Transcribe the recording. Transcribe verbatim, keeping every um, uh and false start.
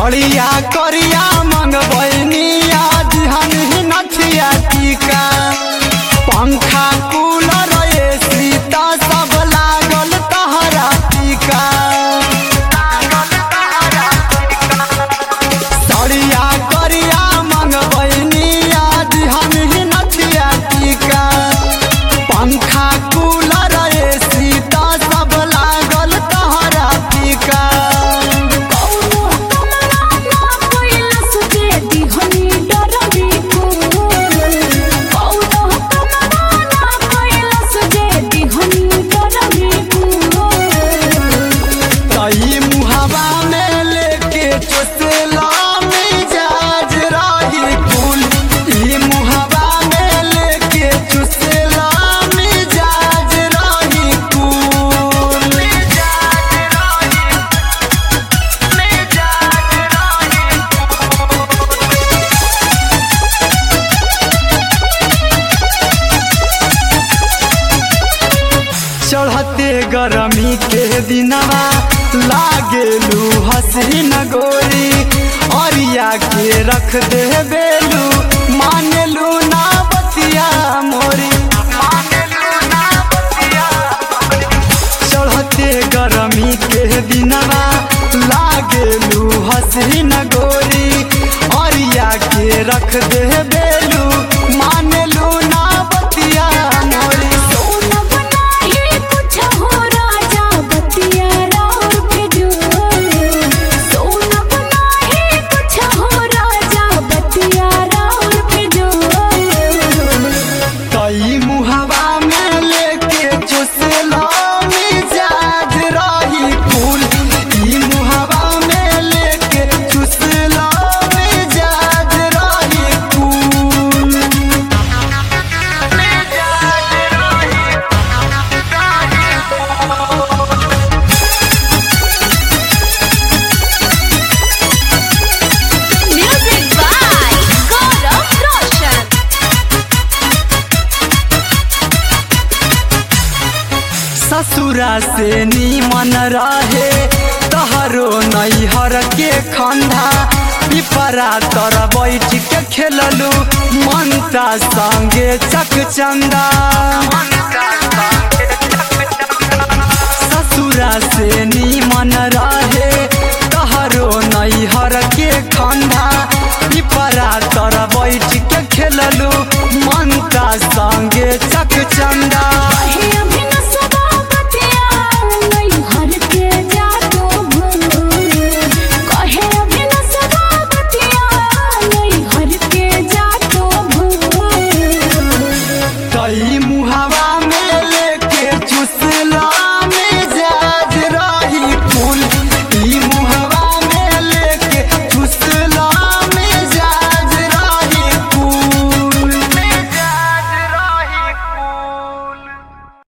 सड़िया करिया मंगबैनिया दिहन ही नथिया टीका पंखा कूलर एसी त सब लागल तहरा टीका सड़िया करिया मंगबैनिया दिहन ही नथिया टीका पंखा कूलर एसी त सब लागल तहरा टीका चढ़ते गरमी के दिनवा लागेलू हसीन गोरी अरिया के रख दे बेलू मानेलू ना बतिया मोरी चढ़ते गरमी के दिनवा लागेलू हसीन गोरी अरिया के रख दे बेलू मानेलू ना बतिया मोरी ससुरा से नीमन रहे तहरो नैहर के खंधा पिपरा तर बैठ के खेललू मनता संगे चकचंदा ससुरा से नीमन रहे तहरो नैहर के खंधा पिपरा तर बैठ के खेललू मनता संगे चकचंदा